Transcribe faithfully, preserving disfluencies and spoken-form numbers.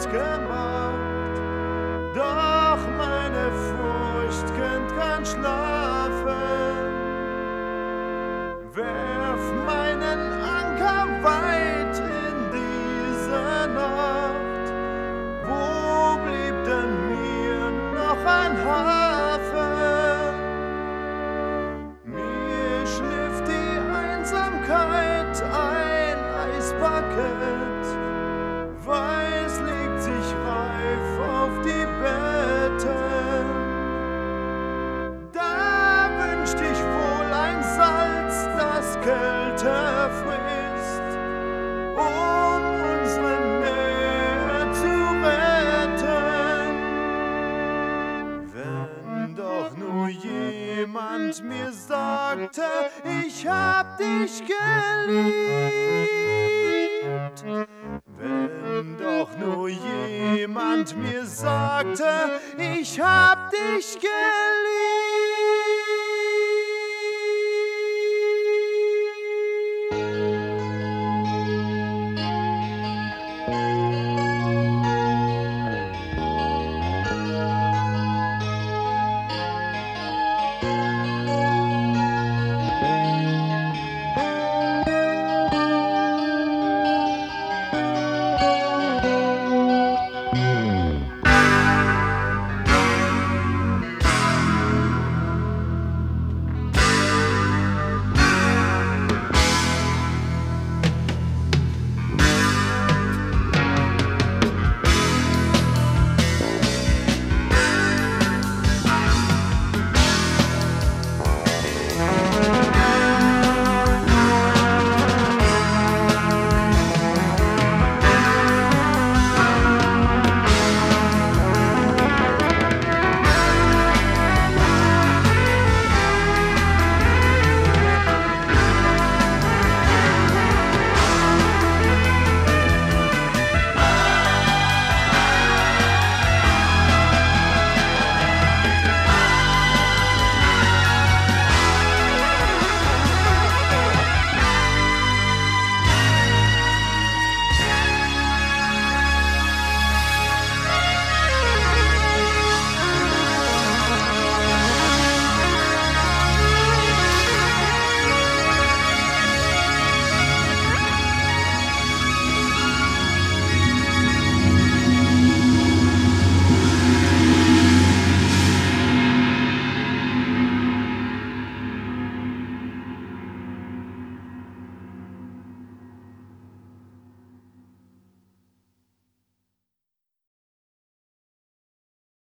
gemacht, doch meine Furcht kennt kein Schlafen. Werf meinen Anker weit in diese Nacht, wo blieb denn mir noch ein Hafen? Mir schliff die Einsamkeit ein Eisparkett, weiß legt sich reif auf die Betten. Da wünscht ich wohl ein Salz, das Kälte frisst, um unsere Nähe zu retten. Wenn doch nur jemand mir sagte, ich hab dich geliebt. Wenn doch nur jemand mir sagte, ich hab dich geliebt.